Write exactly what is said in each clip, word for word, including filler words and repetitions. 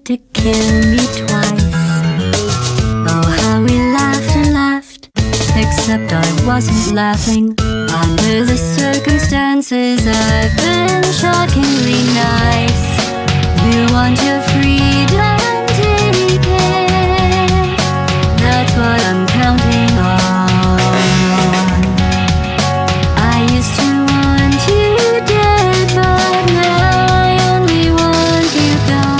tried to kill me twice. Oh, how we laughed and laughed, except I wasn't laughing. Under the circumstances, I've been shockingly nice. You want your freedom, take it. That's what I'm counting on. I used to want you dead, but now I only want you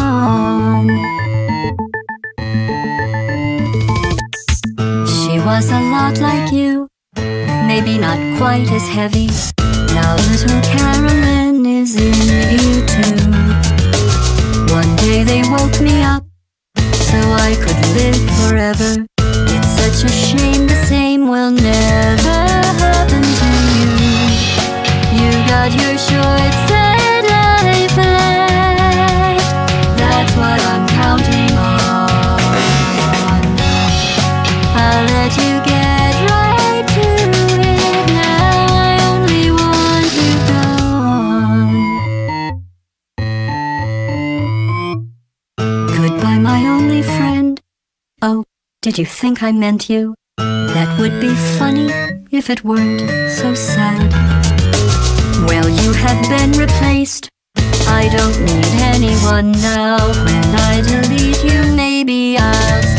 gone. She was a lot like you, maybe not quite as heavy. Now little Carolyn is in you too. One day they woke me up so I could live forever. It's such a shame the same will never happen to you. You got your short set life left. That's what I'm counting on. I'll let you get right to it. Now I only want you gone. Goodbye, my only friend. Oh, did you think I meant you? That would be funny if it weren't so sad. Well, you have been replaced. I don't need anyone now. When I delete you, maybe I'll